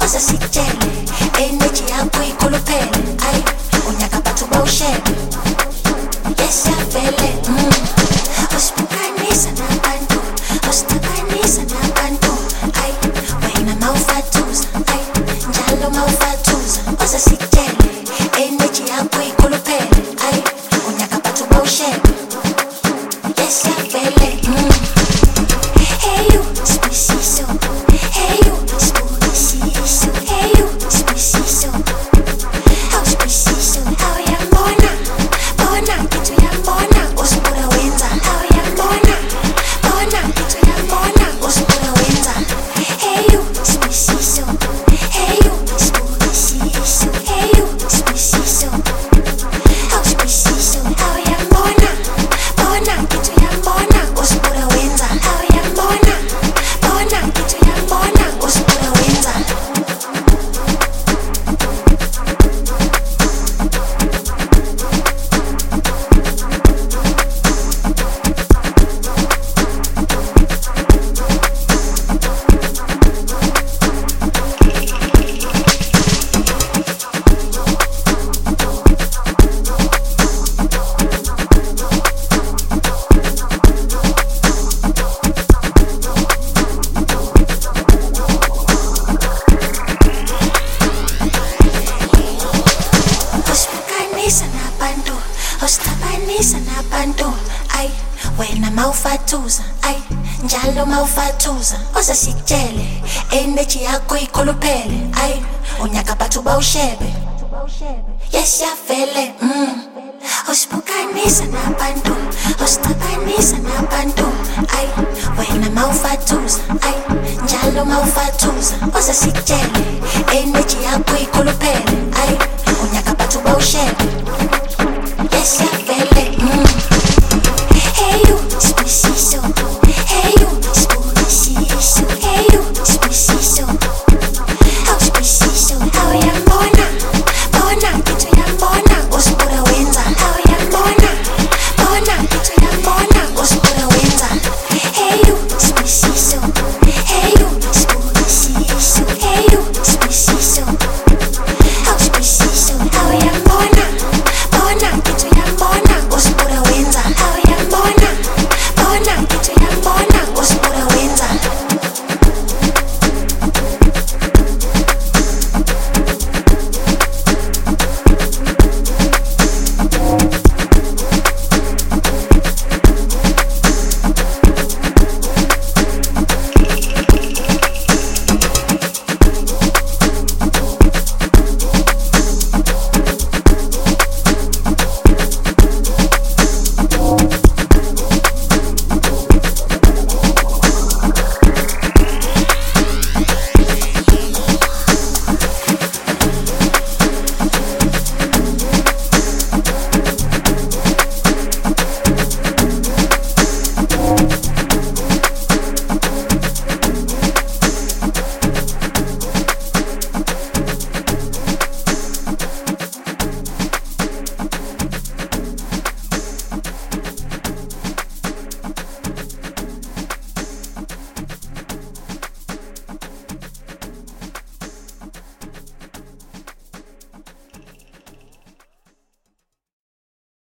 oze sikutshele energy yakho ikhuluphele ayi unyaka bathu bawushele yesiyavele usibukhanisa nabantu usitabanisa nabantu ayi wena mawufathuza ayi njalo mawufathuza oze sikutshele energy yakho ikhuluphele ayi unyaka bathu bawushele yesiyavele hey you Sibisiso hey you Sibisiso hey you Sibisiso how Sibisiso how yambona bona kitu yambona usibura wenza how yambona bona kitu yambona usibura wenza hey you Sibisiso hey you Sibisiso hey you Sibisiso how Sibisiso how yambona bona kitu yambona usibura wenza how yambona bona kitu yambona usibura wenza usitabanisa nabantu ayi wena mawufathuza ayi njalo mawufathuza oze sikutshele energy yakho ikhuluphele ayi unyaka bathu bawushebe yesiyavele usibukhanisa nabantu usitabanisa nabantu ayi wena mawufathuza ayi njalo mawufathuza oze sikutshele energy yakho ikhuluphele ayi unyaka bathu bawushebe yesiyavele